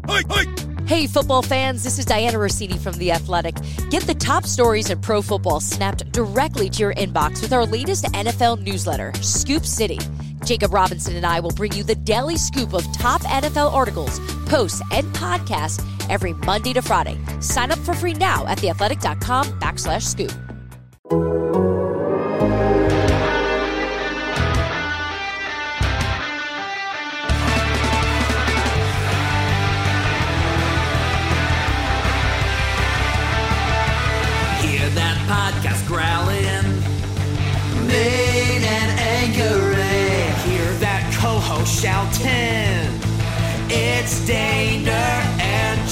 Hey, football fans, this is Diana Rossini from The Athletic. Get the top stories in pro football snapped directly to your inbox with our latest NFL newsletter, Scoop City. Jacob Robinson and I will bring you the daily scoop of top NFL articles, posts, and podcasts every Monday to Friday. Sign up for free now at theathletic.com/scoop. Hear that podcast growling, Maine and Anchorage. Hear that co-host shouting, it's Daner and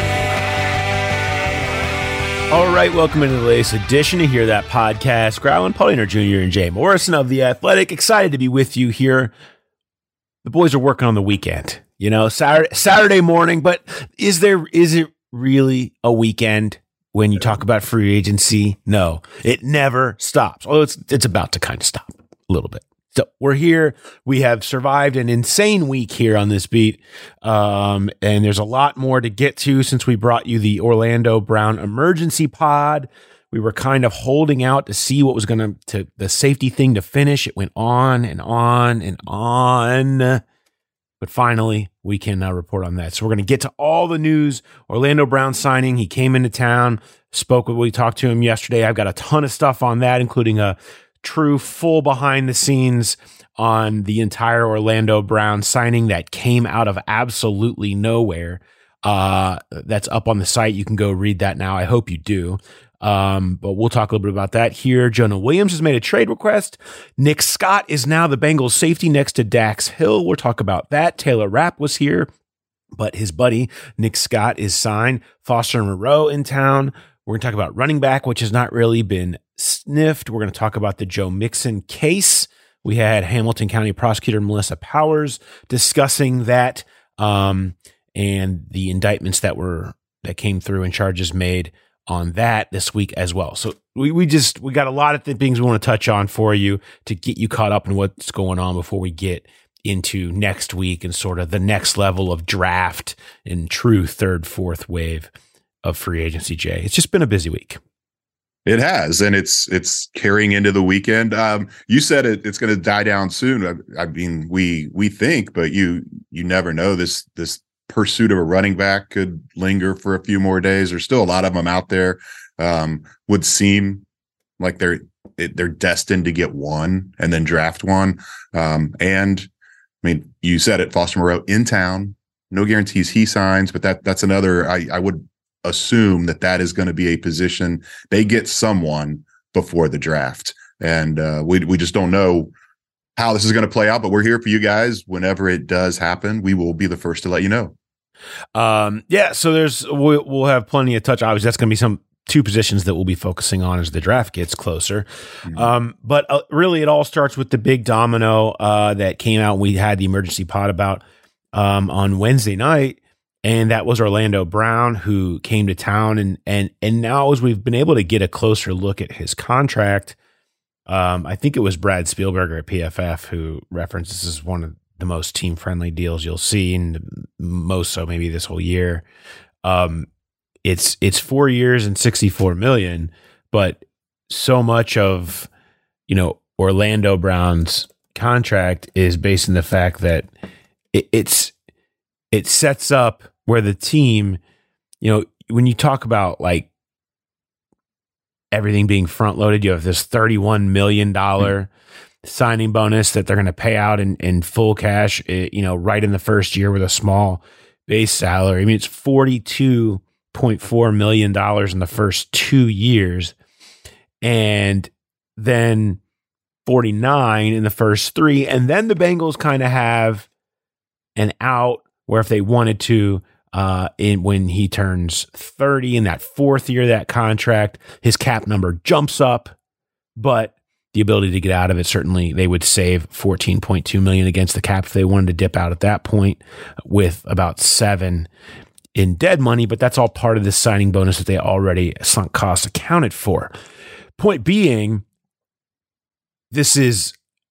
Jay. All right, welcome into the latest edition of Hear That Podcast. Growling, Paul Dehner Jr. and Jay Morrison of The Athletic. Excited to be with you here. The boys are working on the weekend, you know, Saturday morning, but is it really a weekend when you talk about free agency? No, it never stops. Although it's about to kind of stop a little bit. So we're here. We have survived an insane week here on this beat. And there's a lot more to get to since we brought you the Orlando Brown emergency pod. We were kind of holding out to see what was going to the safety thing to finish. It went on and on and on. But finally, we can report on that. So we're going to get to all the news. Orlando Brown signing. He came into town, we talked to him yesterday. I've got a ton of stuff on that, including a true full behind the scenes on the entire Orlando Brown signing that came out of absolutely nowhere. That's up on the site. You can go read that now. I hope you do. But we'll talk a little bit about that here. Jonah Williams has made a trade request. Nick Scott is now the Bengals safety next to Dax Hill. We'll talk about that. Taylor Rapp was here, but his buddy Nick Scott is signed. Foster Moreau in town. We're going to talk about running back, which has not really been sniffed. We're going to talk about the Joe Mixon case. We had Hamilton County Prosecutor Melissa Powers discussing that, and the indictments that came through and charges made on that this week as well. So we got a lot of things we want to touch on for you to get you caught up in what's going on before we get into next week and sort of the next level of draft and true third, fourth wave of free agency, Jay. It's just been a busy week. It has, and it's carrying into the weekend. You said it's going to die down soon. I mean, we think, but you never know. This pursuit of a running back could linger for a few more days. There's still a lot of them out there. Would seem like they're destined to get one and then draft one. And I mean, you said it, Foster Moreau in town. No guarantees he signs, but that's another. I would assume that is going to be a position they get someone before the draft, and we just don't know how this is going to play out, but we're here for you guys. Whenever it does happen, we will be the first to let you know. So we'll have plenty of touch. Obviously, that's going to be two positions that we'll be focusing on as the draft gets closer. Mm-hmm. But really, it all starts with the big domino that came out. We had the emergency pod about on Wednesday night. And that was Orlando Brown, who came to town. And now as we've been able to get a closer look at his contract, I think it was Brad Spielberger at PFF who referenced this as one of the most team-friendly deals you'll see, and most so maybe this whole year. It's 4 years and $64 million, but so much of, Orlando Brown's contract is based on the fact that it sets up where the team, when you talk about like everything being front loaded, you have this $31 million signing bonus that they're going to pay out in full cash, right in the first year with a small base salary. I mean, it's $42.4 million in the first 2 years, and then 49 in the first 3. And then the Bengals kind of have an out where if they wanted to, when he turns 30 in that 4th year of that contract, his cap number jumps up, but the ability to get out of it, certainly they would save $14.2 million against the cap if they wanted to dip out at that point, with about $7 million in dead money. But that's all part of this signing bonus that they already sunk costs accounted for. Point being, this is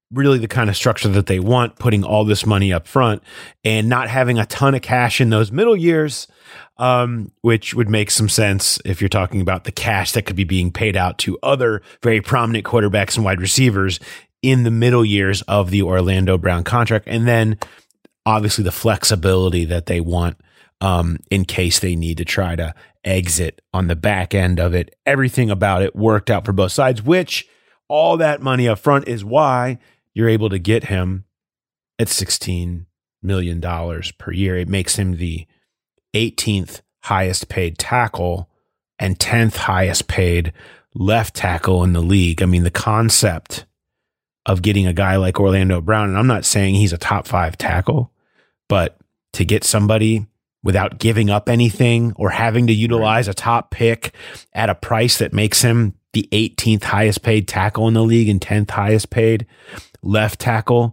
really the kind of structure that they want, putting all this money up front and not having a ton of cash in those middle years, which would make some sense if you're talking about the cash that could be being paid out to other very prominent quarterbacks and wide receivers in the middle years of the Orlando Brown contract. And then obviously the flexibility that they want in case they need to try to exit on the back end of it. Everything about it worked out for both sides, which all that money up front is why you're able to get him at $16 million per year. It makes him the 18th highest paid tackle and 10th highest paid left tackle in the league. I mean, the concept of getting a guy like Orlando Brown, and I'm not saying he's a top 5 tackle, but to get somebody without giving up anything or having to utilize a top pick at a price that makes him the 18th highest paid tackle in the league and 10th highest paid left tackle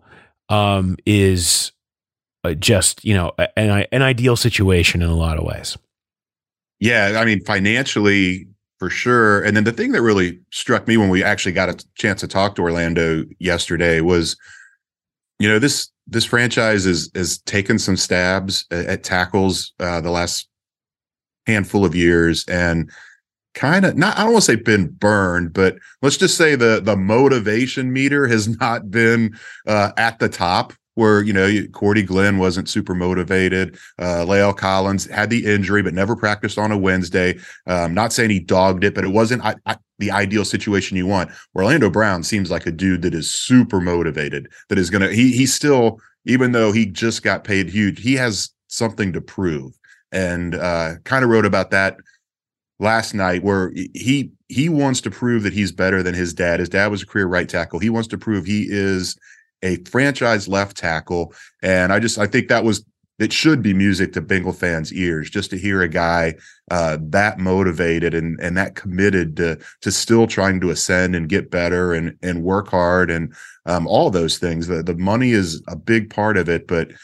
is just, an ideal situation in a lot of ways. Yeah, I mean, financially, for sure. And then the thing that really struck me when we actually got a chance to talk to Orlando yesterday was, this franchise is taken some stabs at tackles the last handful of years and kind of I don't want to say been burned, but let's just say the motivation meter has not been at the top where, Cordy Glenn wasn't super motivated. La'el Collins had the injury, but never practiced on a Wednesday. Not saying he dogged it, but it wasn't the ideal situation you want. Orlando Brown seems like a dude that is super motivated, that is going to, he's still, even though he just got paid huge, he has something to prove. And kind of wrote about that last night where he wants to prove that he's better than his dad. His dad was a career right tackle. He wants to prove he is a franchise left tackle. And I think it should be music to Bengal fans' ears just to hear a guy that motivated and that committed to still trying to ascend and get better and work hard and all those things. The money is a big part of it, but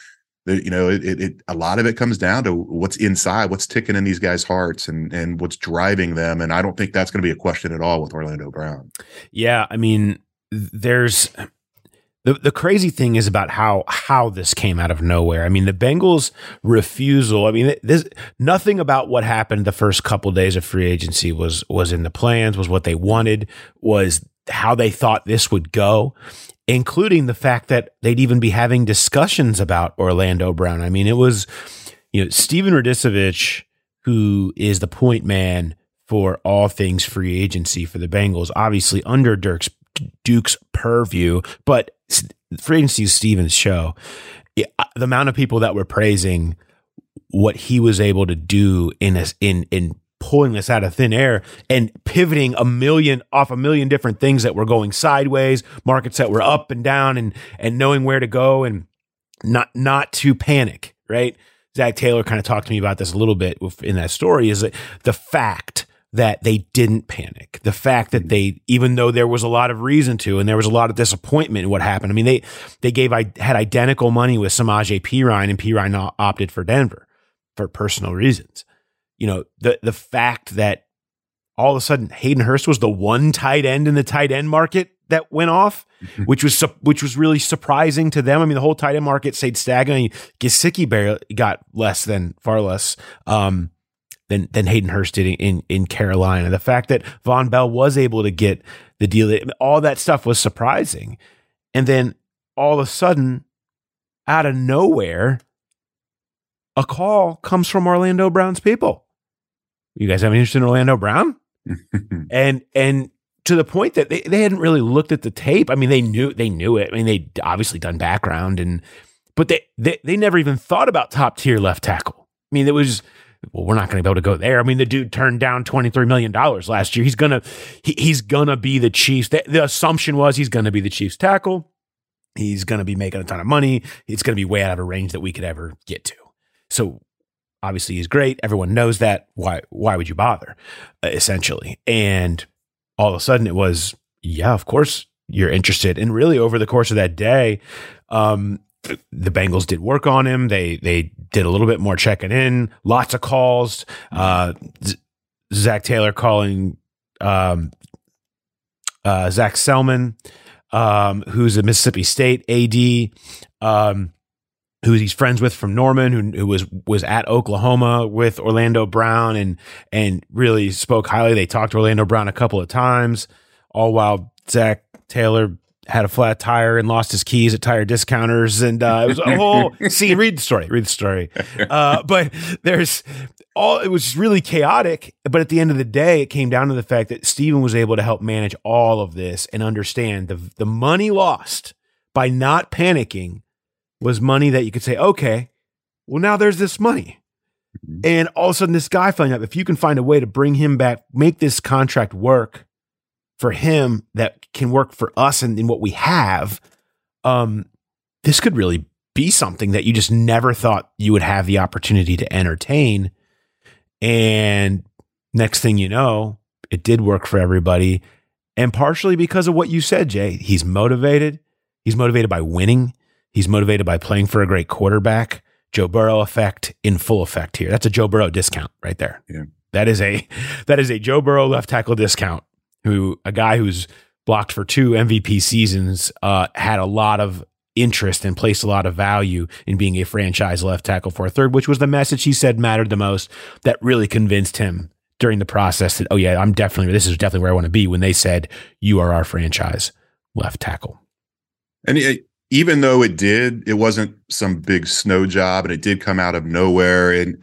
a lot of it comes down to what's inside, what's ticking in these guys' hearts and what's driving them. And I don't think that's going to be a question at all with Orlando Brown. Yeah, I mean, there's the crazy thing is about how this came out of nowhere. I mean, the Bengals' refusal. I mean, nothing about what happened the first couple of days of free agency was in the plans, was what they wanted, was how they thought this would go, including the fact that they'd even be having discussions about Orlando Brown. I mean, it was, Steven Radicevich, who is the point man for all things free agency for the Bengals, obviously under Duke's purview, but free agency is Steven's show. The amount of people that were praising what he was able to do in pulling this out of thin air and pivoting a million different things that were going sideways, markets that were up and down, and knowing where to go and not to panic, right? Zach Taylor kind of talked to me about this a little bit in that story, is that the fact that they didn't panic, the fact that even though there was a lot of reason to, and there was a lot of disappointment in what happened. I mean, they had identical money with Samaje Perine, and Perine opted for Denver for personal reasons. The fact that all of a sudden Hayden Hurst was the one tight end in the tight end market that went off, which was really surprising to them. I mean, the whole tight end market stayed stagnant. Gesicki barely got far less than Hayden Hurst did in Carolina. The fact that Von Bell was able to get the deal, all that stuff was surprising. And then all of a sudden, out of nowhere, a call comes from Orlando Brown's people. You guys have any interest in Orlando Brown? and to the point that they hadn't really looked at the tape. I mean, they knew it. I mean, they'd obviously done background, but they never even thought about top tier left tackle. I mean, it was, well, we're not going to be able to go there. I mean, the dude turned down $23 million last year. He's gonna be the Chiefs. The assumption was he's going to be the Chiefs tackle. He's going to be making a ton of money. It's going to be way out of a range that we could ever get to. So obviously he's great. Everyone knows that. Why would you bother, essentially? And all of a sudden it was, yeah, of course you're interested. And really over the course of that day, the Bengals did work on him. They did a little bit more checking in, lots of calls. Zach Taylor calling Zach Selman who's a Mississippi State AD, who he's friends with from Norman, who was at Oklahoma with Orlando Brown and really spoke highly. They talked to Orlando Brown a couple of times, all while Zach Taylor had a flat tire and lost his keys at tire discounters. And it was a whole scene. Read the story. But it was really chaotic. But at the end of the day, it came down to the fact that Stephen was able to help manage all of this and understand the money lost by not panicking was money that you could say, okay, well, now there's this money. And all of a sudden this guy found out if you can find a way to bring him back, make this contract work for him that can work for us and in what we have, this could really be something that you just never thought you would have the opportunity to entertain. And next thing you know, it did work for everybody. And partially because of what you said, Jay, he's motivated. He's motivated by winning. He's motivated by playing for a great quarterback. Joe Burrow effect in full effect here. That's a Joe Burrow discount right there. Yeah. That is a Joe Burrow left tackle discount. A guy who's blocked for 2 MVP seasons, had a lot of interest and placed a lot of value in being a franchise left tackle for a third, which was the message he said mattered the most. That really convinced him during the process that, oh yeah, this is definitely where I want to be, when they said, you are our franchise left tackle. And even though it wasn't some big snow job and it did come out of nowhere. And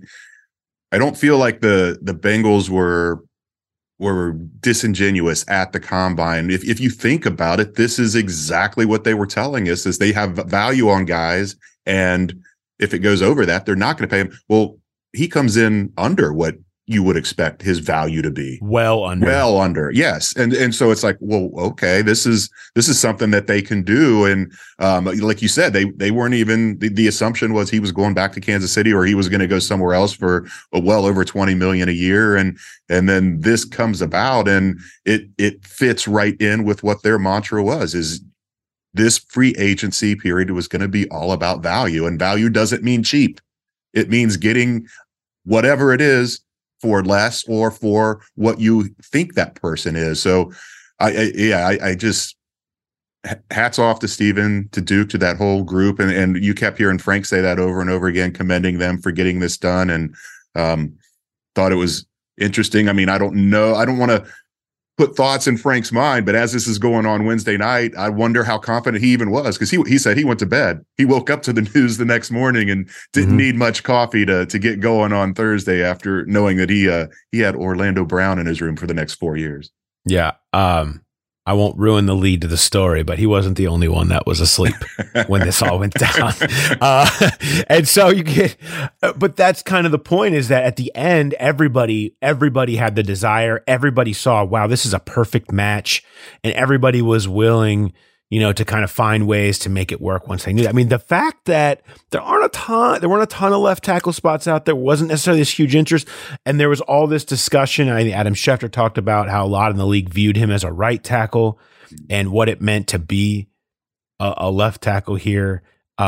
I don't feel like the Bengals were disingenuous at the combine. If you think about it, this is exactly what they were telling us, is they have value on guys. And if it goes over that, they're not going to pay him. Well, he comes in under what you would expect his value to be. Well under. Yes. And so it's like, well, okay, this is something that they can do. And like you said, they weren't even, the assumption was he was going back to Kansas City or he was going to go somewhere else for well over $20 million a year. And then this comes about and it fits right in with what their mantra was, is this free agency period was going to be all about value, and value doesn't mean cheap. It means getting whatever it is for less or for what you think that person is. So I just hats off to Stephen, to Duke, to that whole group. And you kept hearing Frank say that over and over again, commending them for getting this done. And thought it was interesting. I mean, I don't want to put thoughts in Frank's mind, but as this is going on Wednesday night, I wonder how confident he even was, because he said he went to bed. He woke up to the news the next morning and didn't need much coffee to get going on Thursday after knowing that he had Orlando Brown in his room for the next 4 years. Yeah. I won't ruin the lead to the story, but he wasn't the only one that was asleep when this all went down. And so but that's kind of the point, is that at the end, everybody had the desire. Everybody saw, wow, this is a perfect match. And everybody was willing, to kind of find ways to make it work once they knew that. I mean, the fact that there weren't a ton of left tackle spots out there, wasn't necessarily this huge interest. And there was all this discussion. Adam Schefter talked about how a lot in the league viewed him as a right tackle and what it meant to be a left tackle here.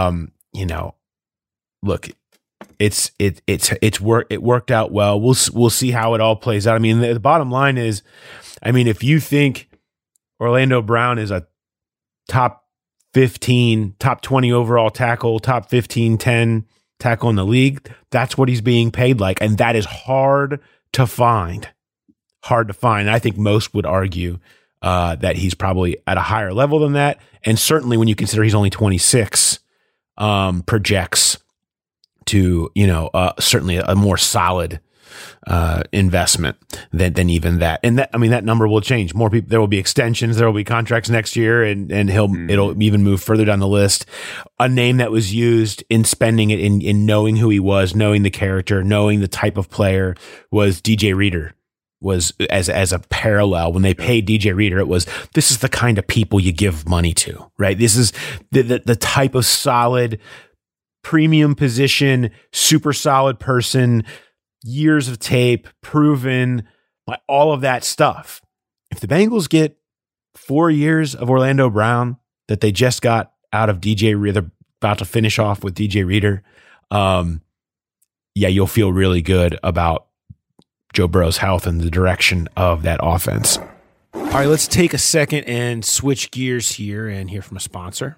Look, it worked out well. We'll see how it all plays out. I mean, the bottom line is, if you think Orlando Brown is a top 15, top 20 overall tackle, top 15, 10 tackle in the league, that's what he's being paid like. And that is hard to find. I think most would argue that he's probably at a higher level than that. And certainly when you consider he's only 26, projects to, certainly a more solid investment than even that. And that number will change. More people, there will be extensions, there will be contracts next year, and it'll even move further down the list. A name that was used in spending it in knowing who he was, knowing the character, knowing the type of player, was DJ Reader. Was as a parallel. When they paid DJ Reader, this is the kind of people you give money to, right? This is the type of solid premium position, super solid person, years of tape, proven, like all of that stuff. If the Bengals get 4 years of Orlando Brown that they just got out of DJ Reader, they're about to finish off with DJ Reader, you'll feel really good about Joe Burrow's health and the direction of that offense. All right, let's take a second and switch gears here and hear from a sponsor.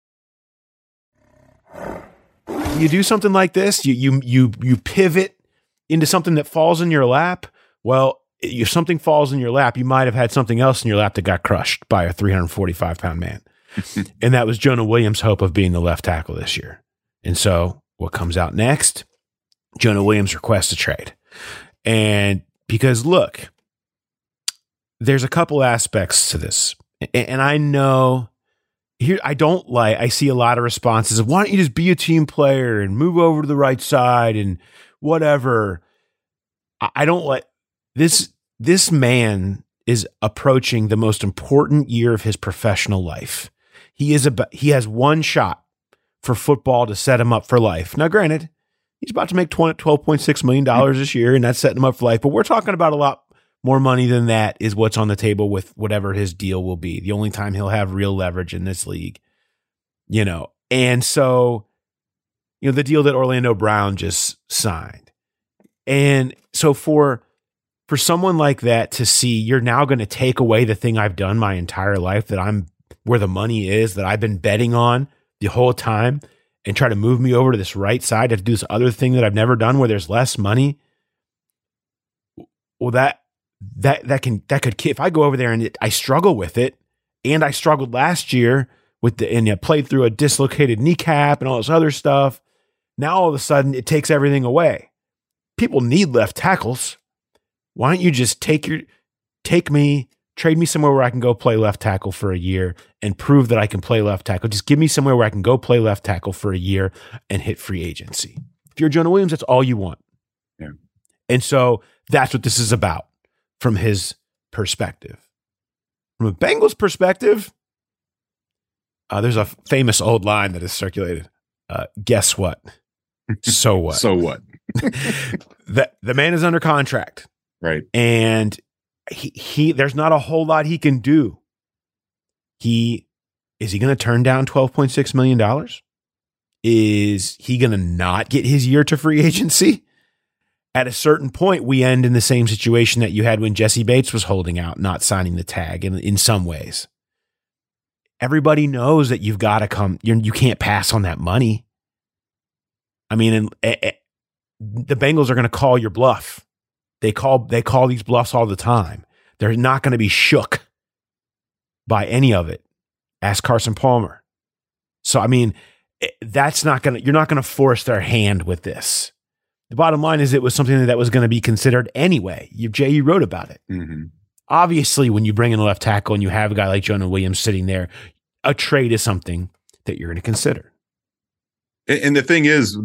You do something like this, you pivot into something that falls in your lap. Well, if something falls in your lap, you might have had something else in your lap that got crushed by a 345-pound man. And that was Jonah Williams' hope of being the left tackle this year. And so what comes out next? Jonah Williams requests a trade. And because, look, there's a couple aspects to this. And I know here, I see a lot of responses of, why don't you just be a team player and move over to the right side and whatever. I don't like this. This man is approaching the most important year of his professional life. He has one shot for football to set him up for life. Now, granted, he's about to make $12.6 million this year, and that's setting him up for life. But we're talking about a lot more money than that is what's on the table with whatever his deal will be. The only time he'll have real leverage in this league, And so, the deal that Orlando Brown just signed. And so for someone like that to see, you're now going to take away the thing I've done my entire life, that I'm where the money is, that I've been betting on the whole time, and try to move me over to this right side to do this other thing that I've never done where there's less money. Well, that could, if I go over there and I struggle with it, and I struggled last year and you played through a dislocated kneecap and all this other stuff. Now all of a sudden it takes everything away. People need left tackles. Why don't you just trade me somewhere where I can go play left tackle for a year and prove that I can play left tackle. Just give me somewhere where I can go play left tackle for a year and hit free agency. If you're Jonah Williams, that's all you want. Yeah. And so that's what this is about from his perspective. From a Bengals perspective, there's a famous old line that is circulated. Guess what? So what? So what? The man is under contract. Right. And he there's not a whole lot he can do. Is he going to turn down $12.6 million? Is he going to not get his year to free agency? At a certain point, we end in the same situation that you had when Jesse Bates was holding out, not signing the tag in some ways. Everybody knows that you've got to come. You can't pass on that money. I mean, the Bengals are going to call your bluff. They call these bluffs all the time. They're not going to be shook by any of it. Ask Carson Palmer. So, I mean, you're not going to force their hand with this. The bottom line is it was something that was going to be considered anyway. You wrote about it. Mm-hmm. Obviously, when you bring in a left tackle and you have a guy like Jonah Williams sitting there, a trade is something that you're going to consider. And the thing is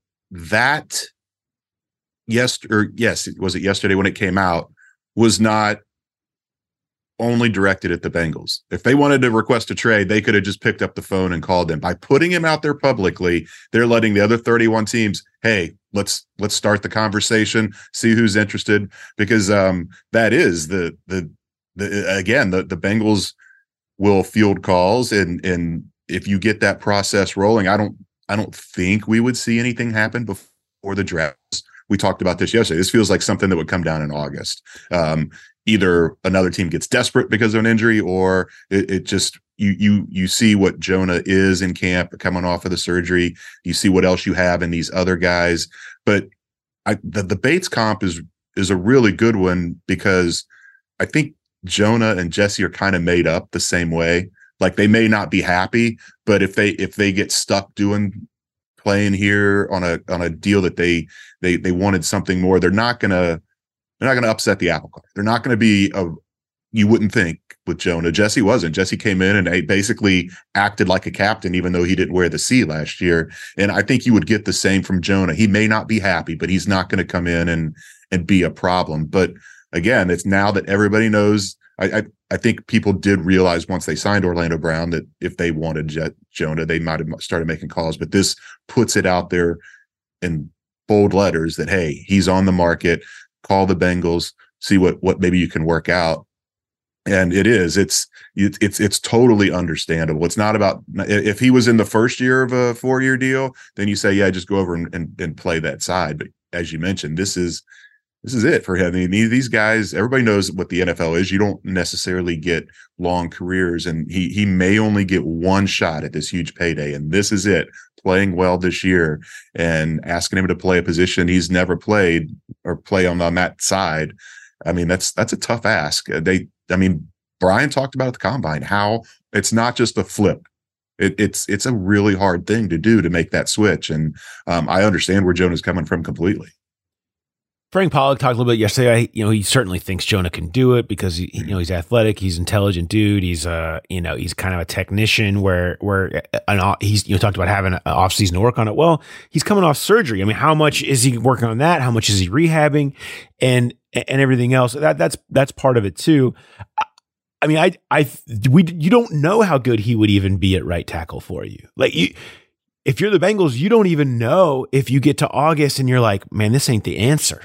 was it yesterday when it came out, was not only directed at the Bengals. If they wanted to request a trade, they could have just picked up the phone and called them. By putting him out there publicly, they're letting the other 31 teams, hey, let's start the conversation, see who's interested, because that is the Bengals will field calls, and if you get that process rolling, I don't think we would see anything happen before the draft. We talked about this yesterday. This feels like something that would come down in August. Either another team gets desperate because of an injury, or it just you see what Jonah is in camp coming off of the surgery. You see what else you have in these other guys. But the Bates comp is a really good one, because I think Jonah and Jesse are kind of made up the same way. Like, they may not be happy, but if they get stuck playing here on a deal that they wanted something more, they're not gonna upset the apple cart. They're not gonna be you wouldn't think with Jonah. Jesse wasn't. Jesse came in and basically acted like a captain, even though he didn't wear the C last year. And I think you would get the same from Jonah. He may not be happy, but he's not going to come in and be a problem. But again, it's now that everybody knows. I think people did realize once they signed Orlando Brown that if they wanted Jonah, they might have started making calls. But this puts it out there in bold letters that, hey, he's on the market. Call the Bengals, see what maybe you can work out. And it's totally understandable. It's not about, if he was in the first year of a 4-year deal, then you say, yeah, just go over and play that side. But as you mentioned, this is this is it for him. I mean, these guys, everybody knows what the NFL is. You don't necessarily get long careers, and he may only get one shot at this huge payday, and this is it. Playing well this year and asking him to play a position he's never played or play on that side. I mean, that's a tough ask. Brian talked about at the combine how it's not just a flip. It's a really hard thing to do to make that switch. And I understand where Jonah's coming from completely. Frank Pollack talked a little bit yesterday. He certainly thinks Jonah can do it because he's athletic, he's an intelligent dude. He's he's kind of a technician where he's talked about having an off season to work on it. Well, he's coming off surgery. I mean, how much is he working on that? How much is he rehabbing and everything else? That's part of it too. I mean, you don't know how good he would even be at right tackle for you. If you're the Bengals, you don't even know if you get to August and you're like, man, this ain't the answer.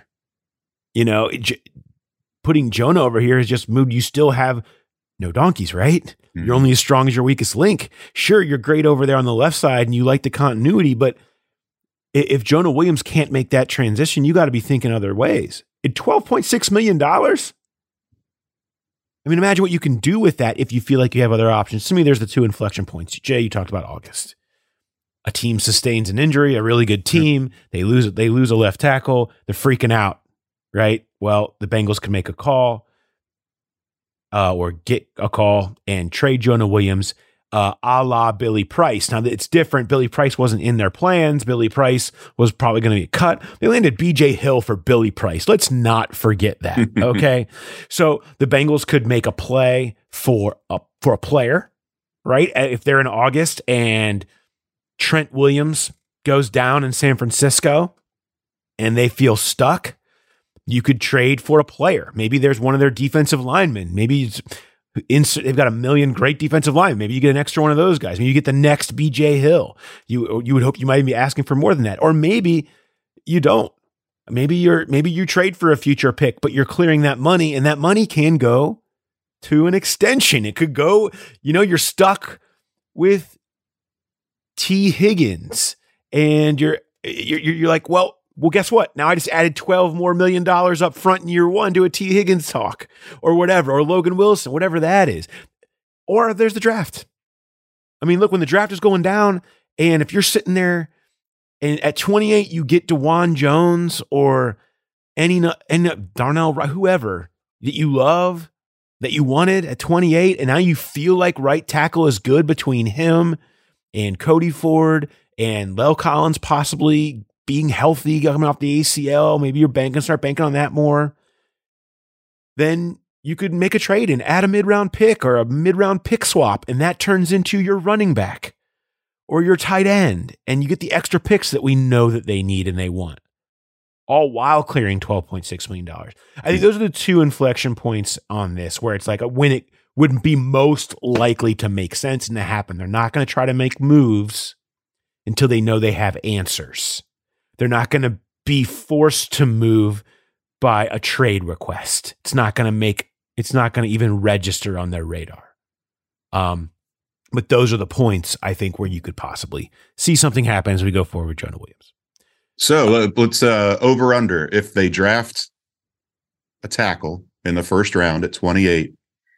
Putting Jonah over here has just moved. You still have no donkeys, right? Mm-hmm. You're only as strong as your weakest link. Sure, you're great over there on the left side and you like the continuity, but if Jonah Williams can't make that transition, you got to be thinking other ways. At $12.6 million? I mean, imagine what you can do with that if you feel like you have other options. To me, there's the two inflection points. Jay, you talked about August. A team sustains an injury, a really good team. They lose a left tackle. They're freaking out. Right. Well, the Bengals can make a call or get a call and trade Jonah Williams a la Billy Price. Now, it's different. Billy Price wasn't in their plans. Billy Price was probably going to get cut. They landed BJ Hill for Billy Price. Let's not forget that. Okay. So the Bengals could make a play for a player, right? If they're in August and Trent Williams goes down in San Francisco and they feel stuck, you could trade for a player. Maybe there's one of their defensive linemen. Maybe they've got a million great defensive linemen. Maybe you get an extra one of those guys. Maybe you get the next BJ Hill. You would hope you might be asking for more than that. Or maybe you don't. Maybe you trade for a future pick, but you're clearing that money, and that money can go to an extension. It could go, you're stuck with T. Higgins, and you're like, well, guess what? Now I just added $12 more million up front in year one to a T. Higgins talk or whatever, or Logan Wilson, whatever that is. Or there's the draft. I mean, look, when the draft is going down, and if you're sitting there and at 28, you get DeJuan Jones or any Darnell, whoever that you love, that you wanted at 28, and now you feel like right tackle is good between him and Cody Ford and Lel Collins possibly being healthy, coming off the ACL, maybe you're start banking on that more. Then you could make a trade and add a mid-round pick or a mid-round pick swap, and that turns into your running back or your tight end, and you get the extra picks that we know that they need and they want, all while clearing $12.6 million. I think those are the two inflection points on this, where it's like when it wouldn't be most likely to make sense and to happen. They're not going to try to make moves until they know they have answers. They're not going to be forced to move by a trade request. It's not going to even register on their radar. But those are the points, I think, where you could possibly see something happen as we go forward with Jonah Williams. So let's over under. If they draft a tackle in the first round at 28,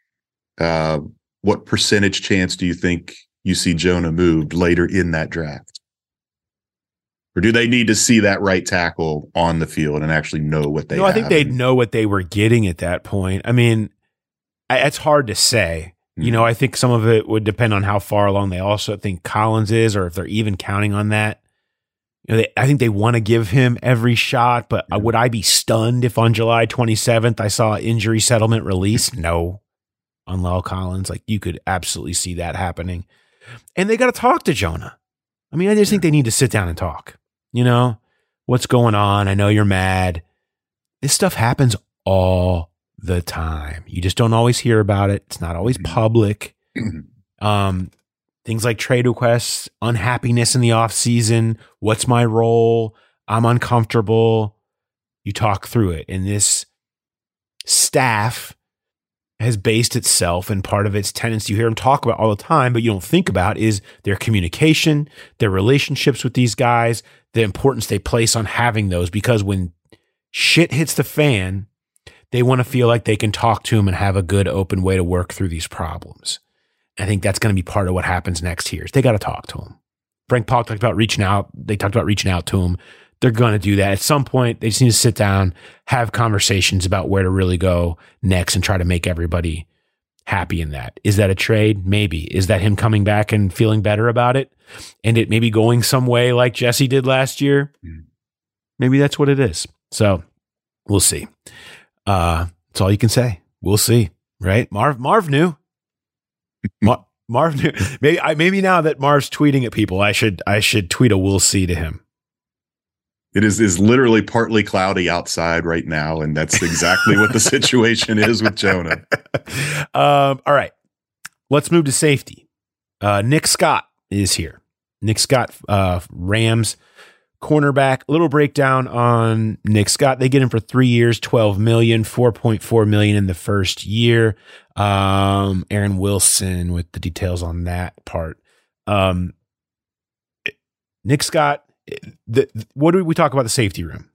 what percentage chance do you think you see Jonah moved later in that draft? Or do they need to see that right tackle on the field and actually know what they have? I think they'd know what they were getting at that point. I mean, it's hard to say. Mm-hmm. I think some of it would depend on how far along they also think Collins is, or if they're even counting on that. I think they want to give him every shot, but would I be stunned if on July 27th I saw injury settlement release? No. On Lel Collins, you could absolutely see that happening. And they got to talk to Jonah. I mean, I just think they need to sit down and talk. What's going on? I know you're mad. This stuff happens all the time. You just don't always hear about it. It's not always public. Things like trade requests, unhappiness in the off season. What's my role? I'm uncomfortable. You talk through it. And this staff has based itself, and part of its tenets you hear them talk about all the time, but you don't think about is their communication, their relationships with these guys, the importance they place on having those, because when shit hits the fan, they want to feel like they can talk to him and have a good open way to work through these problems. I think that's going to be part of what happens next year. They got to talk to him. Frank Polk talked about reaching out. They talked about reaching out to him. They're going to do that. At some point, they just need to sit down, have conversations about where to really go next and try to make everybody happy in that. Is that a trade? Maybe. Is that him coming back and feeling better about it? And it maybe going some way like Jesse did last year? Maybe that's what it is. So we'll see. That's all you can say. We'll see, right? Marv knew. Marv knew. Maybe now that Marv's tweeting at people, I should tweet a "we'll see" to him. It is literally partly cloudy outside right now, and that's exactly what the situation is with Jonah. All right, let's move to safety. Nick Scott is here. Nick Scott, Rams cornerback. A little breakdown on Nick Scott. They get him for 3 years, $12 million, $4.4 million in the first year. Aaron Wilson with the details on that part. Nick Scott. What do we talk about the safety room?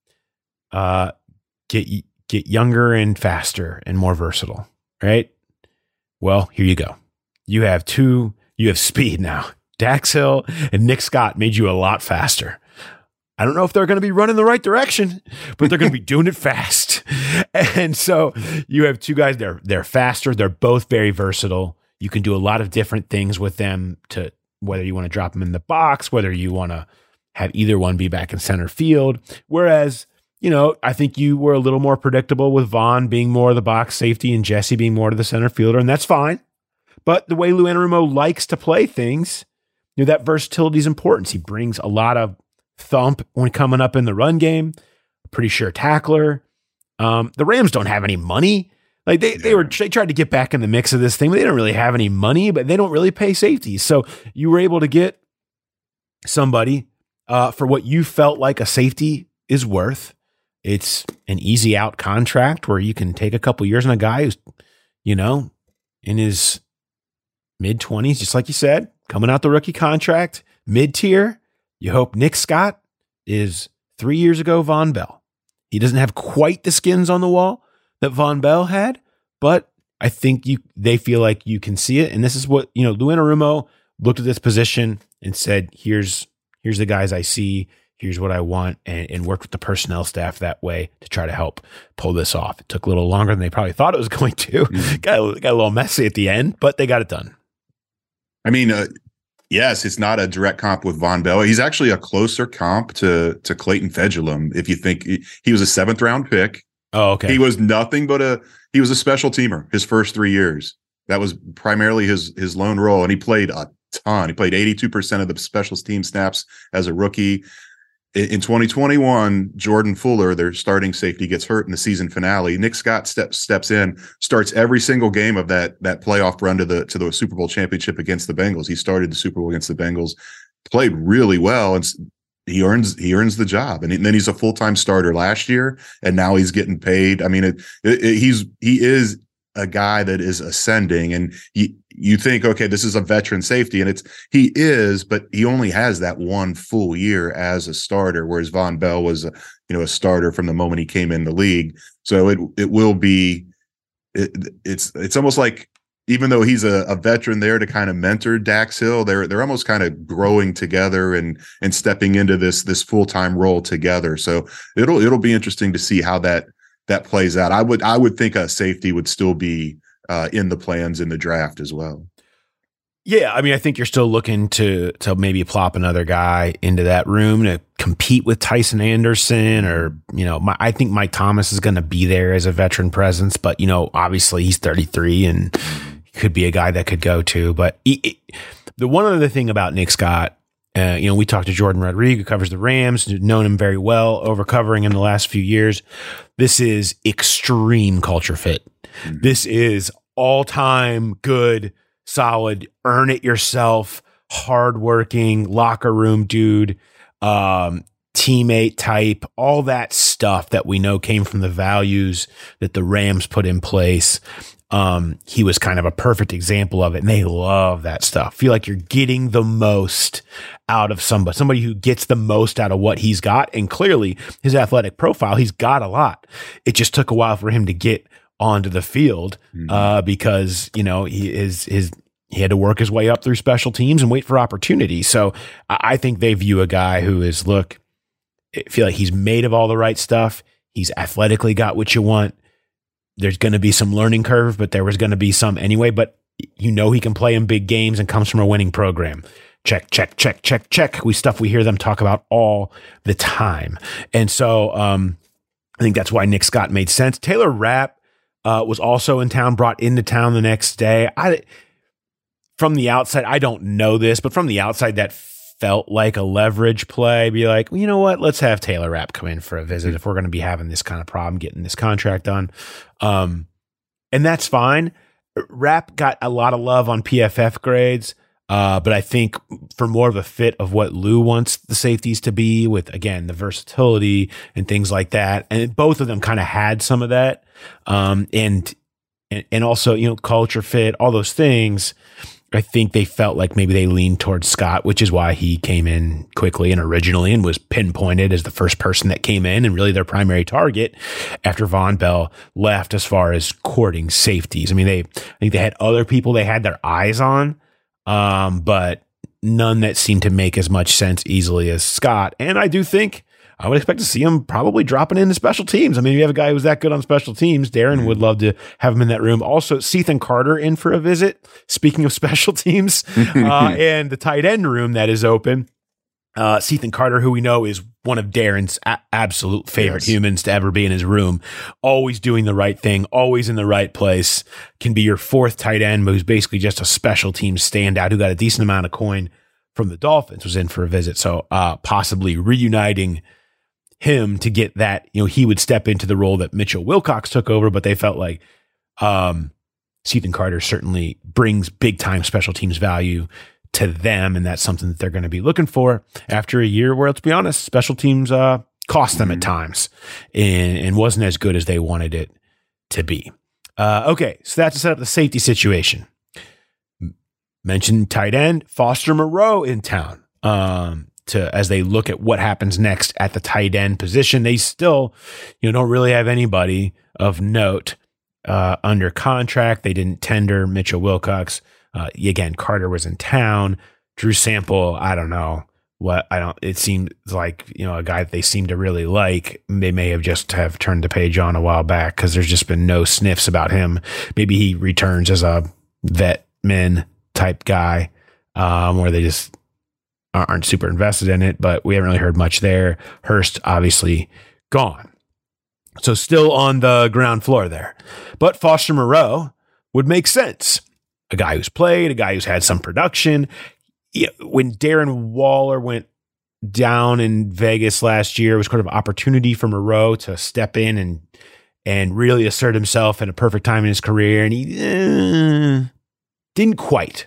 Get younger and faster and more versatile, right? Well, here you go. You have speed now. Dax Hill and Nick Scott made you a lot faster. I don't know if they're going to be running the right direction, but they're going to be doing it fast. And so you have two guys, they're faster. They're both very versatile. You can do a lot of different things with them, to whether you want to drop them in the box, whether you want to have either one be back in center field. Whereas, I think you were a little more predictable with Vaughn being more of the box safety and Jesse being more to the center fielder, and that's fine. But the way Lou Anarumo likes to play things, that versatility is important. He brings a lot of thump when coming up in the run game. Pretty sure tackler. The Rams don't have any money. Like they tried to get back in the mix of this thing, but they don't really have any money, but they don't really pay safeties. So you were able to get somebody for what you felt like a safety is worth. It's an easy out contract where you can take a couple years on a guy who's, in his mid-20s, just like you said, coming out the rookie contract, mid-tier. You hope Nick Scott is 3 years ago Von Bell. He doesn't have quite the skins on the wall that Von Bell had, but I think they feel like you can see it. And this is what, Lou Anarumo looked at this position and said, here's the guys I see, here's what I want, and worked with the personnel staff that way to try to help pull this off. It took a little longer than they probably thought it was going to. Got a little messy at the end, but they got it done. I mean, yes, it's not a direct comp with Von Bell. He's actually a closer comp to Clayton Fedulum. If you think he was a 7th round pick. Oh, okay. He was nothing but he was a special teamer his first 3 years. That was primarily his lone role, and he played a ton. He played 82% of the special team snaps as a rookie. In 2021, Jordan Fuller, their starting safety, gets hurt in the season finale. Nick Scott steps in, starts every single game of that playoff run to the Super Bowl championship against the Bengals. He started the Super Bowl against the Bengals, played really well, and he earns the job. And then he's a full-time starter last year, and now he's getting paid. I mean, he is a guy that is ascending, and you think, okay, this is a veteran safety, and he is, but he only has that one full year as a starter, whereas Von Bell was a starter from the moment he came in the league. So it will be it's almost like, even though he's a veteran there to kind of mentor Dax Hill, they're almost kind of growing together and stepping into this full-time role together. So it'll be interesting to see how that plays out. I would think a safety would still be in the plans in the draft as well. Yeah, I mean, I think you're still looking to maybe plop another guy into that room to compete with Tyson Anderson, or I think Mike Thomas is going to be there as a veteran presence, but obviously he's 33 and could be a guy that could go to. But the one other thing about Nick Scott, we talked to Jordan Rodriguez, who covers the Rams, known him very well over covering in the last few years. This is extreme culture fit. Mm-hmm. This is all-time good, solid, earn it yourself, hardworking, locker room dude, teammate type, all that stuff that we know came from the values that the Rams put in place. he was kind of a perfect example of it. And they love that stuff. Feel like you're getting the most out of somebody who gets the most out of what he's got. And clearly his athletic profile, he's got a lot. It just took a while for him to get onto the field, because, he had to work his way up through special teams and wait for opportunity. So I think they view a guy who is, I feel like he's made of all the right stuff. He's athletically got what you want. There's going to be some learning curve, but there was going to be some anyway. But he can play in big games and comes from a winning program. Check, check, check, check, check. We hear them talk about all the time. And so I think that's why Nick Scott made sense. Taylor Rapp was also in town, brought into town the next day. From the outside, I don't know this, but from the outside, that felt like a leverage play. Be like, well, you know what? Let's have Taylor Rapp come in for a visit if we're going to be having this kind of problem getting this contract done. And that's fine. Rapp got a lot of love on PFF grades, but I think for more of a fit of what Lou wants the safeties to be, with, again, the versatility and things like that. And both of them kind of had some of that. And also, culture fit, all those things. I think they felt like maybe they leaned towards Scott, which is why he came in quickly and originally and was pinpointed as the first person that came in and really their primary target after Von Bell left as far as courting safeties. I mean, I think they had other people they had their eyes on, but none that seemed to make as much sense easily as Scott. And I do think I would expect to see him probably dropping into special teams. I mean, you have a guy who's that good on special teams. Darren would love to have him in that room. Also, Cethan Carter in for a visit. Speaking of special teams, and the tight end room that is open. Cethan Carter, who we know is one of Darren's absolute favorite humans to ever be in his room, always doing the right thing, always in the right place, can be your fourth tight end, but who's basically just a special teams standout who got a decent amount of coin from the Dolphins, was in for a visit. So possibly reuniting him to get that, he would step into the role that Mitchell Wilcox took over, but they felt like Cethan Carter certainly brings big time special teams value to them. And that's something that they're going to be looking for after a year where, let's be honest, special teams cost them at times and wasn't as good as they wanted it to be. Okay. So that's to set up the safety situation. Mentioned tight end Foster Moreau in town. As they look at what happens next at the tight end position, they still, don't really have anybody of note under contract. They didn't tender Mitchell Wilcox. Again, Carter was in town. Drew Sample, I don't know it seemed like, a guy that they seem to really like. They may have just have turned the page on a while back because there's just been no sniffs about him. Maybe he returns as a vet men type guy, where they just aren't super invested in it, but we haven't really heard much there. Hurst obviously gone. So still on the ground floor there. But Foster Moreau would make sense. A guy who's played, a guy who's had some production. When Darren Waller went down in Vegas last year, it was kind of an opportunity for Moreau to step in and really assert himself in a perfect time in his career. And he didn't quite.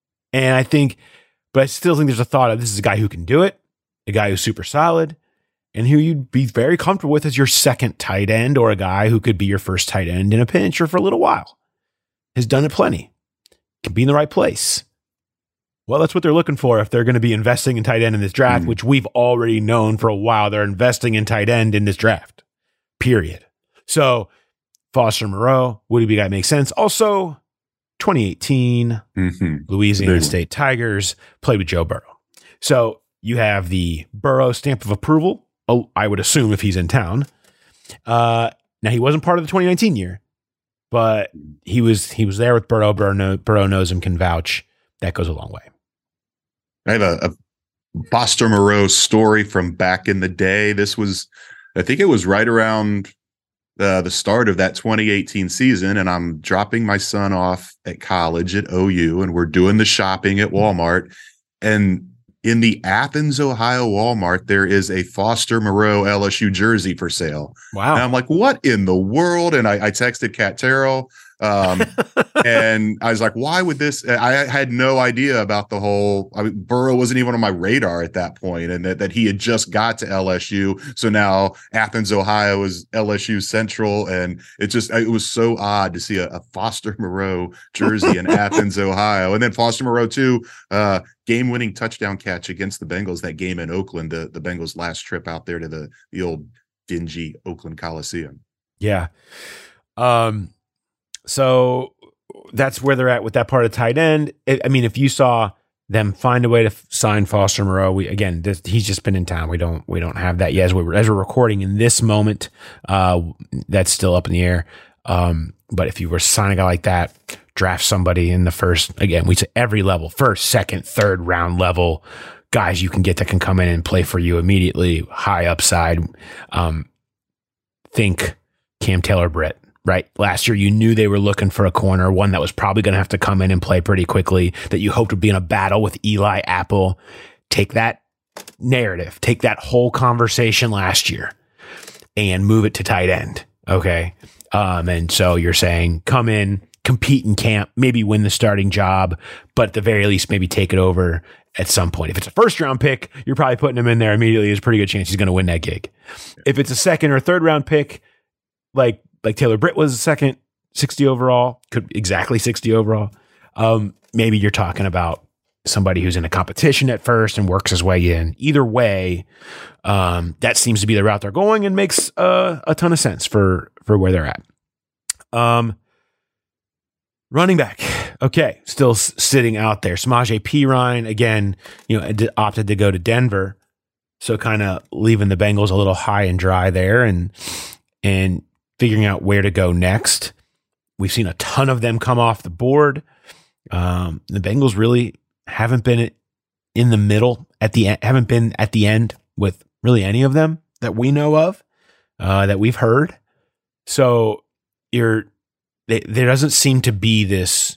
And but I still think there's a thought of this is a guy who can do it, a guy who's super solid, and who you'd be very comfortable with as your second tight end, or a guy who could be your first tight end in a pinch or for a little while. Has done it plenty. Can be in the right place. Well, that's what they're looking for if they're going to be investing in tight end in this draft, which we've already known for a while. They're investing in tight end in this draft, period. So Foster Moreau, would be a guy that makes sense. Also, 2018, Louisiana State Tigers, played with Joe Burrow. So you have the Burrow stamp of approval, I would assume, if he's in town. Now, he wasn't part of the 2019 year, but he was there with Burrow. Burrow knows him, can vouch. That goes a long way. I have a Foster Moreau story from back in the day. I think it was right around the start of that 2018 season, and I'm dropping my son off at college at OU, and we're doing the shopping at Walmart. And in the Athens, Ohio Walmart, there is a Foster Moreau LSU jersey for sale. Wow. And I'm like, what in the world? And I texted Kat Terrell, And I was like, why would this? I had no idea about the whole. Burrow wasn't even on my radar at that point, and that he had just got to LSU. So now Athens, Ohio is LSU Central, and it was so odd to see a Foster Moreau jersey in Athens, Ohio, and then Foster Moreau too. Game-winning touchdown catch against the Bengals that game in Oakland, the Bengals' last trip out there to the old dingy Oakland Coliseum. Yeah. So that's where they're at with that part of tight end. If you saw them find a way to sign Foster Moreau, he's just been in town. We don't have that yet as we're recording in this moment. That's still up in the air. But if you were to sign a guy like that, draft somebody in the first, again, we say every level, first, second, third round level, guys you can get that can come in and play for you immediately, high upside. Think Cam Taylor-Britt, right? Last year, you knew they were looking for a corner, one that was probably going to have to come in and play pretty quickly, that you hoped would be in a battle with Eli Apple. Take that narrative, take that whole conversation last year and move it to tight end. Okay. And so you're saying come in, compete in camp, maybe win the starting job, but at the very least, maybe take it over at some point. If it's a first round pick, you're probably putting him in there immediately. There's a pretty good chance he's going to win that gig. If it's a second or third round pick, like Taylor-Britt was a second, 60 overall, could exactly 60 overall. Maybe you're talking about somebody who's in a competition at first and works his way in. Either way, that seems to be the route they're going and makes a ton of sense for where they're at. Running back. Okay. Still sitting out there. Samaje Perine, again, opted to go to Denver. So kind of leaving the Bengals a little high and dry there and figuring out where to go next. We've seen a ton of them come off the board. The Bengals really haven't been in the middle haven't been at the end with really any of them that we know of, that we've heard. So there doesn't seem to be this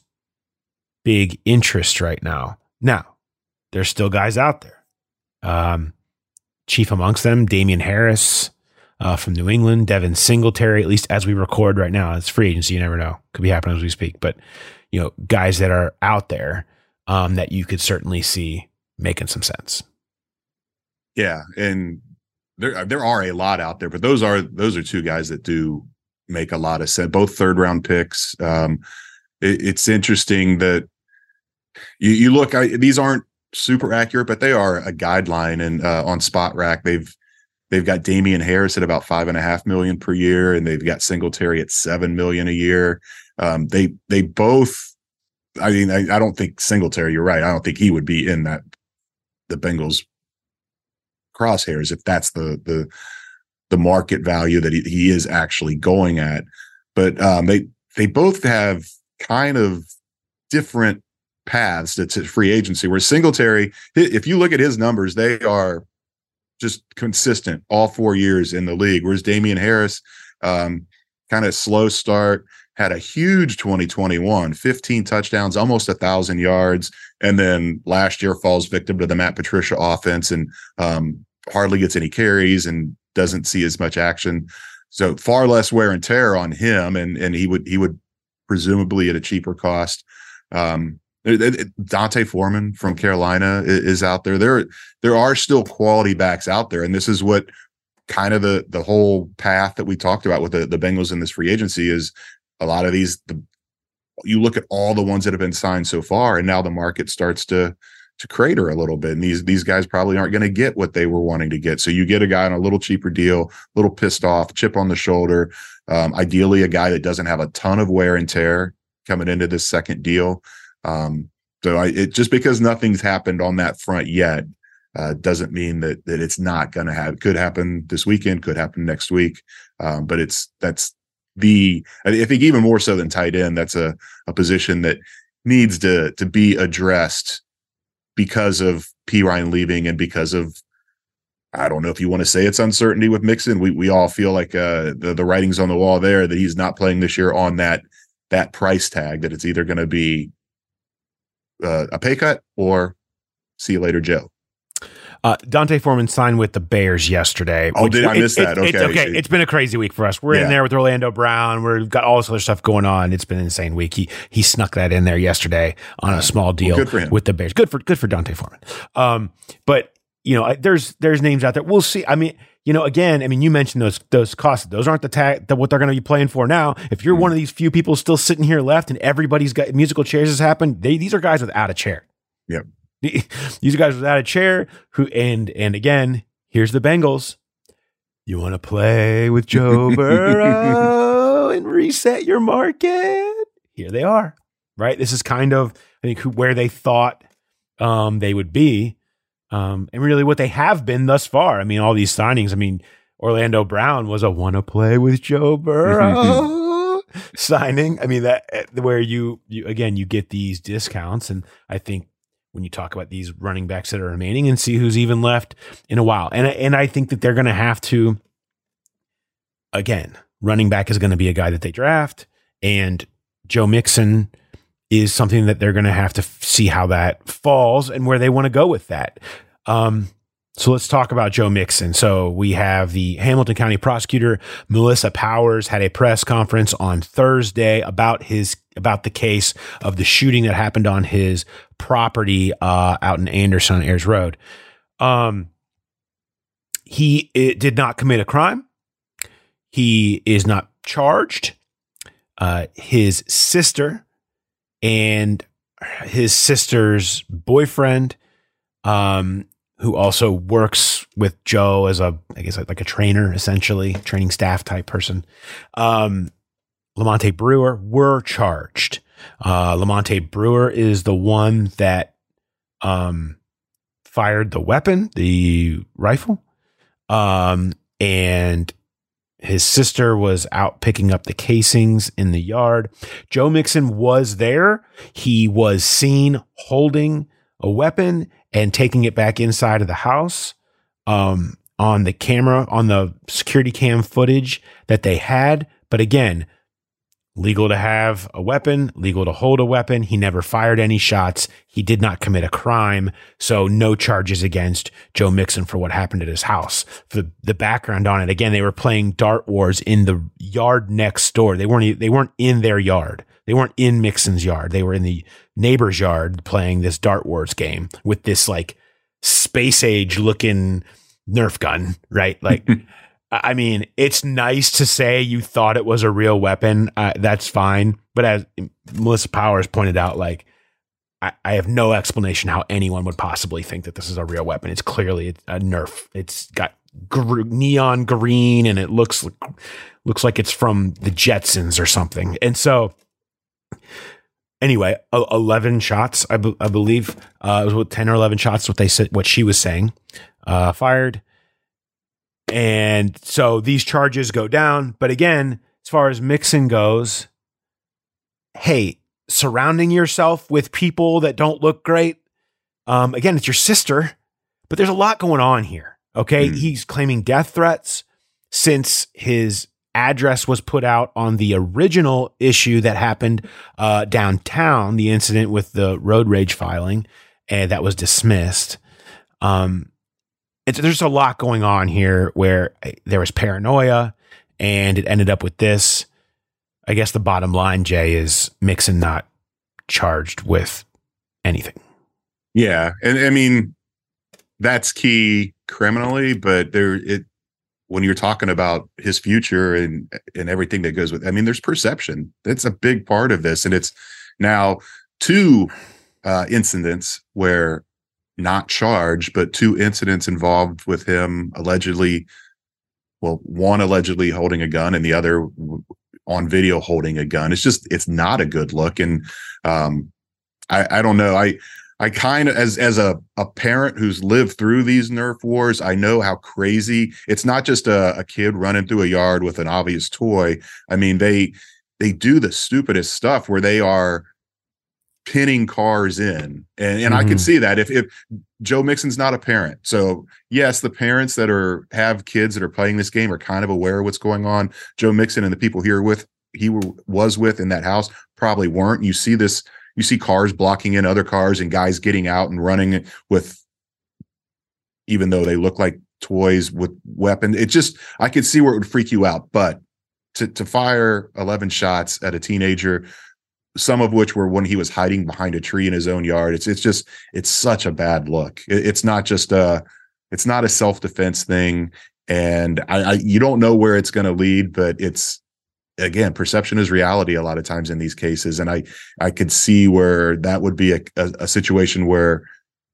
big interest right now. Now, there's still guys out there. Chief amongst them, Damian Harris from New England, Devin Singletary, at least as we record right now. It's free agency. You never know. Could be happening as we speak. But, guys that are out there that you could certainly see making some sense. Yeah. And there are a lot out there, but those are two guys that do make a lot of sense. Both third round picks. It's interesting that you look, these aren't super accurate, but they are a guideline. And on Spot Rack, they've got Damian Harris at about $5.5 million per year, and they've got Singletary at $7 million a year. They both. I mean, I don't think Singletary. You're right. I don't think he would be in the Bengals crosshairs if that's the market value that he is actually going at. But they both have kind of different paths to free agency. Where Singletary, if you look at his numbers, they are just consistent all 4 years in the league. Whereas Damian Harris, kind of slow start, had a huge 2021, 15 touchdowns, almost 1,000 yards. And then last year falls victim to the Matt Patricia offense and hardly gets any carries and doesn't see as much action. So far less wear and tear on him. And he would presumably at a cheaper cost. Dante Foreman from Carolina is out there. There are still quality backs out there. And this is what kind of the whole path that we talked about with the Bengals in this free agency is. A lot of these, you look at all the ones that have been signed so far, and now the market starts to crater a little bit. And these guys probably aren't going to get what they were wanting to get. So you get a guy on a little cheaper deal, a little pissed off, chip on the shoulder. Ideally, a guy that doesn't have a ton of wear and tear coming into this second deal. Just because nothing's happened on that front yet doesn't mean that it's not going to happen. Could happen this weekend, could happen next week. But I think even more so than tight end, that's a position that needs to be addressed because of Perine leaving and because of, I don't know if you want to say it's uncertainty with Mixon. We all feel like the writing's on the wall there that he's not playing this year on that price tag, that it's either going to be a pay cut or see you later, Joe. D'Onta Foreman signed with the Bears yesterday. Oh, did I miss that? Okay. It's been a crazy week for us. We're in there with Orlando Brown. We've got all this other stuff going on. It's been an insane week. He snuck that in there yesterday on a small deal with the Bears. Good for D'Onta Foreman. But there's names out there. We'll see. I mean, you mentioned those costs. Those aren't what they're going to be playing for now. If you're one of these few people still sitting here left and everybody's got musical chairs has happened, these are guys without a chair. Yep. These guys without a chair who, and again, here's the Bengals. You want to play with Joe Burrow and reset your market? Here they are, right? This is kind of, I think, where they thought they would be. And really what they have been thus far. I mean, all these signings, Orlando Brown was a want to play with Joe Burrow signing. I mean, that where you get these discounts. And I think when you talk about these running backs that are remaining and see who's even left in a while. And I think that they're going to have to, again, running back is going to be a guy that they draft, and Joe Mixon is something that they're going to have to see how that falls and where they want to go with that. So let's talk about Joe Mixon. So we have the Hamilton County prosecutor, Melissa Powers, had a press conference on Thursday about the case of the shooting that happened on his property out in Anderson on Ayers Road. He did not commit a crime. He is not charged. His sister and his sister's boyfriend, who also works with Joe as like a trainer, essentially training staff type person, Lamonte Brewer, were charged. Lamonte Brewer is the one that fired the weapon, the rifle, and his sister was out picking up the casings in the yard. Joe Mixon was there. He was seen holding a weapon and taking it back inside of the house. On the camera, on the security cam footage that they had. But again, legal to have a weapon, legal to hold a weapon. He never fired any shots. He did not commit a crime. So no charges against Joe Mixon for what happened at his house. For the background on it, again, they were playing Dart Wars in the yard next door. They weren't in their yard. They weren't in Mixon's yard. They were in the neighbor's yard playing this Dart Wars game with this like space age looking Nerf gun, right? Like, I mean, it's nice to say you thought it was a real weapon. That's fine. But as Melissa Powers pointed out, like, I have no explanation how anyone would possibly think that this is a real weapon. It's clearly a Nerf. It's got neon green and it looks like it's from the Jetsons or something. And so anyway, 11 shots, I believe, it was 10 or 11 shots, what she was saying, fired. And so these charges go down. But again, as far as Mixon goes, hey, surrounding yourself with people that don't look great. Again, it's your sister, but there's a lot going on here. Okay. He's claiming death threats since his address was put out on the original issue that happened downtown, the incident with the road rage filing, and that was dismissed. There's a lot going on here where there was paranoia and it ended up with this. I guess the bottom line, Jay, is Mixon not charged with anything. Yeah. And I mean, that's key criminally, but when you're talking about his future and everything that goes with, I mean, there's perception. That's a big part of this. And it's now 2 incidents where not charged, but 2 incidents involved with him allegedly, one allegedly holding a gun and the other on video holding a gun. It's not a good look. And I don't know. I kind of, as a parent who's lived through these Nerf wars, I know how crazy. It's not just a kid running through a yard with an obvious toy. I mean, they do the stupidest stuff where they are pinning cars in. And I can see that if Joe Mixon's not a parent. So yes, the parents that have kids that are playing this game are kind of aware of what's going on. Joe Mixon and the people he was with in that house probably weren't. You see cars blocking in other cars and guys getting out and running with even though they look like toys with weapons. It just, I could see where it would freak you out, but to fire 11 shots at a teenager, some of which were when he was hiding behind a tree in his own yard. It's such a bad look. It's not a self-defense thing. And you don't know where it's going to lead, but again, perception is reality a lot of times in these cases. And I could see where that would be a situation where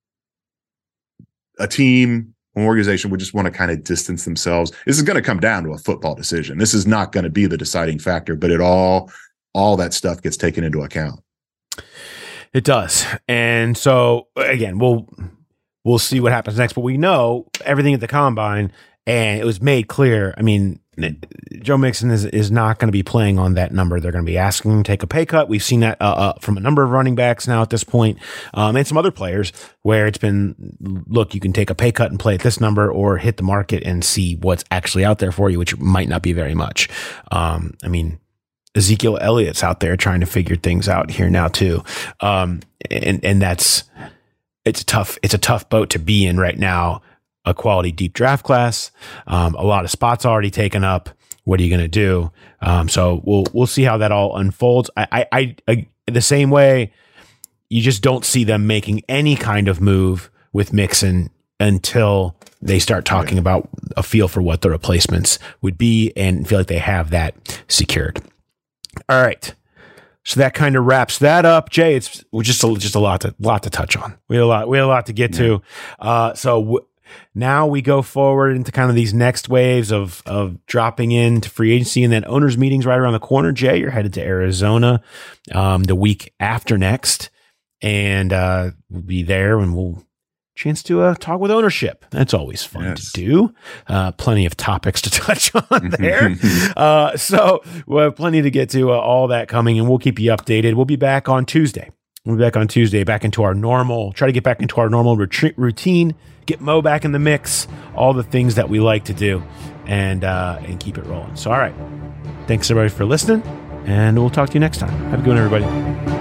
a team, an organization would just want to kind of distance themselves. This is going to come down to a football decision. This is not going to be the deciding factor, but all that stuff gets taken into account. It does. And so again, we'll see what happens next, but we know everything at the combine, and it was made clear. I mean, Joe Mixon is not going to be playing on that number. They're going to be asking him to take a pay cut. We've seen that from a number of running backs now at this point, and some other players where it's been, look, you can take a pay cut and play at this number, or hit the market and see what's actually out there for you, which might not be very much. I mean, Ezekiel Elliott's out there trying to figure things out here now too, and it's a tough boat to be in right now. A quality deep draft class, a lot of spots already taken up. What are you going to do? So we'll see how that all unfolds. I the same way, you just don't see them making any kind of move with Mixon until they start talking about a feel for what the replacements would be and feel like they have that secured. All right. So that kind of wraps that up. Jay, it's just a lot to touch on. We had a lot to get to. Now we go forward into kind of these next waves of dropping into free agency, and then owners meetings right around the corner. Jay, you're headed to Arizona the week after next, and we'll be there, and we'll chance to talk with ownership. That's always fun to do. Plenty of topics to touch on there. So we'll have plenty to get to, all that coming, and we'll keep you updated. We'll be back on Tuesday. Back into our normal, try to get back into our normal routine, get Mo back in the mix, all the things that we like to do, and keep it rolling. So, all right. Thanks everybody for listening, and we'll talk to you next time. Have a good one, everybody.